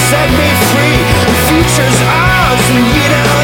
set me free. The future's ours and we don't